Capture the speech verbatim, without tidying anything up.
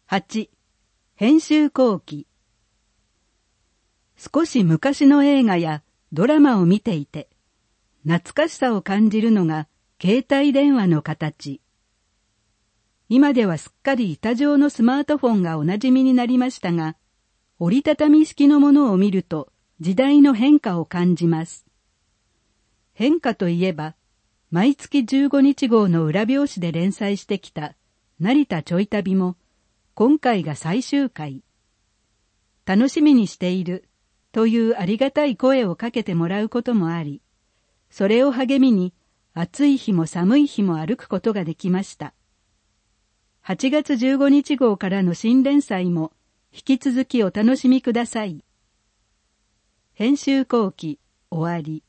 はち. 編集後期。少し昔の映画やドラマを見ていて、懐かしさを感じるのが携帯電話の形。今ではすっかり板状のスマートフォンがおなじみになりましたが、折りたたみ式のものを見ると時代の変化を感じます。変化といえば、毎月じゅうごにち号の裏表紙で連載してきた成田ちょい旅も、今回が最終回。楽しみにしているというありがたい声をかけてもらうこともあり、それを励みに暑い日も寒い日も歩くことができました。はちがつじゅうごにち号からの新連載も引き続きお楽しみください。編集後期終わり。